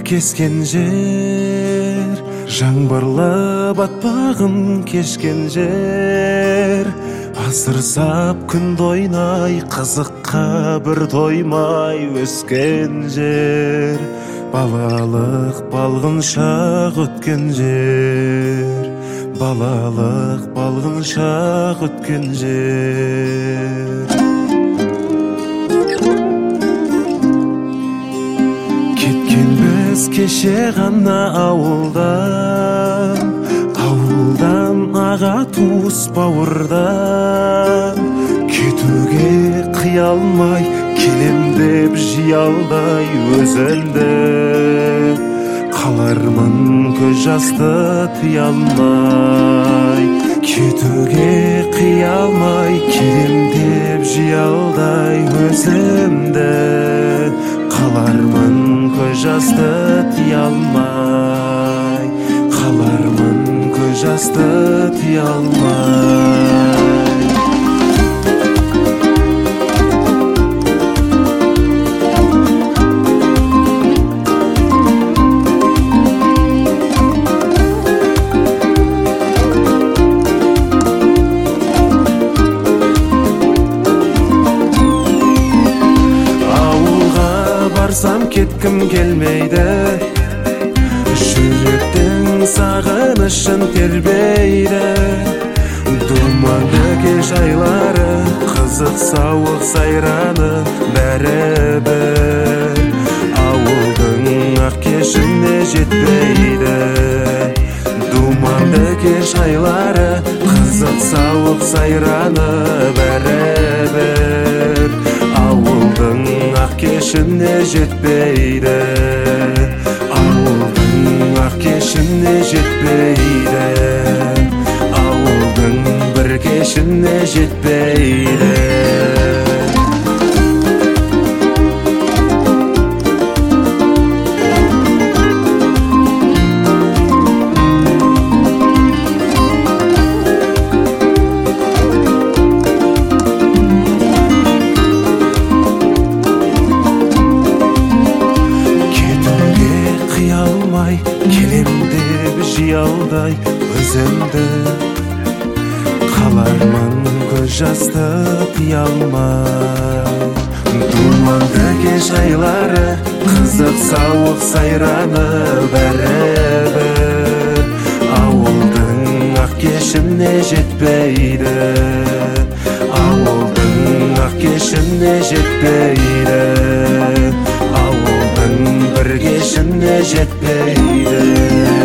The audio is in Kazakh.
kesкен жер, жаңбырлы батпағын кешкен жер. Асыр сап күн дойнай, қызыққа бір тоймай өскен жер. Балалық балғын шақ өткен жер, балалық балғын шақ өткен жер. Кеткенбіз кеше ғана ауылдан, ауылдан аға туыс бауырдан. Кетуге қиялмай, келем деп жиялдай өзімді. Қалармын көз жасты тыя алмай. Кетуге қиялмай, келем деп жиялдай өзімді. Қалармын көз жасты тыя алмай. Қалармын көз жасты тыя алмай. Барсам кеткім келмейді, жүректің сағынышын тербейді. Думанды кеш айлары, қызық сауық сайраны бәрібір ауылдың ақ кешіне жетпейді. Думанды кеш айлары, қызық сауық сайраны бәрібір ауылдың ақ кешіне жетпейді. Ауылдың ақ кешіне жетпейді. Ауылдың бір кешіне жетпейді. Келем деп жиялдай өзімді. Қалармын көз жасты тыя алмай. Думанды кеш айлары, қызық сауық сайраны бәрібір ауылдың ақ кешіне жетпейді. Ауылдың ақ кешіне жетпейді. Ауылдың бір кешіне жетпейді.